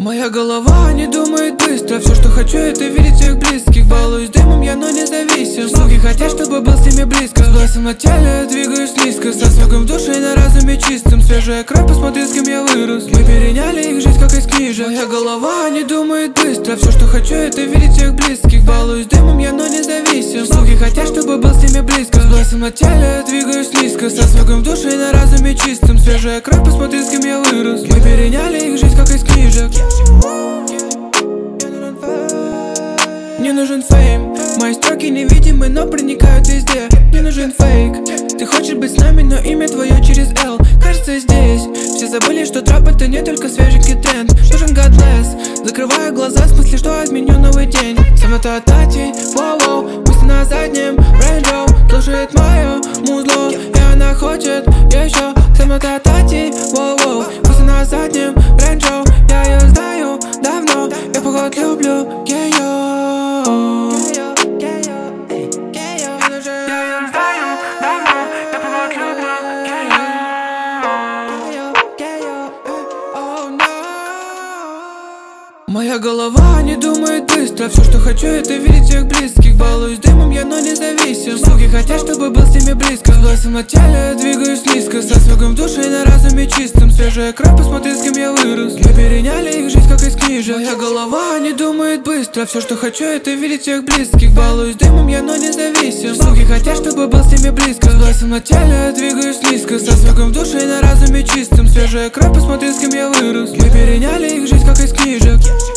Моя голова не думает быстро. Все, что хочу, это видеть всех близких. Балуюсь дымом я, но не зависим. Слуги хотят, чтобы был с ними близко. С глазом на теле двигаюсь низко, со свогом в душе и на разуме чистым. Свежая кровь, посмотри, с кем я вырос. Мы переняли их жизнь, как из книжек. Моя голова не думает быстро. Все, что хочу, это видеть всех близких. Балуюсь дымом я, но не зависим. Слуги хотят, чтобы был с ними близко. С глазом на теле двигаюсь низко, со свогом в душе и на разуме чистым. Свежая кровь, посмотри, с кем я вырос. Мы переняли их жизнь, как из книжек. Мне нужен фейм. Мои строки невидимы, но проникают везде. Мне нужен фейк. Ты хочешь быть с нами, но имя твое через L. Кажется, здесь все забыли, что трэп это не только свеженький тренд. Нужен godless. Закрываю глаза, в смысле, что изменю новый день. Самота тати, воу-воу. Пусть на заднем рейнджоу слушает мое музло, и она хочет еще. Самота тати, воу-воу. Пусть на заднем рейнджоу. Я ее знаю давно, я поход люблю ее. Моя голова не думает быстро. Все, что хочу, это видеть всех близких. Балуюсь дымом я, но не зависим. Слуги хотят, чтобы был с ними близко. С глазом на теле двигаюсь низко, со свогом в душе и на разуме чистым. Свежая кровь, посмотри, с кем я вырос. Мы переняли их жизнь, как из книжек. Моя голова не думает быстро. Все, что хочу, это видеть всех близких. Балуюсь дымом я, но не зависим. Слуги хотят, чтобы был с ними близко. С глазом на теле двигаюсь низко, со свогом в душе и на разуме чистым. Свежая кровь, посмотри, с кем я вырос. Мы переняли их жизнь, как из книжек.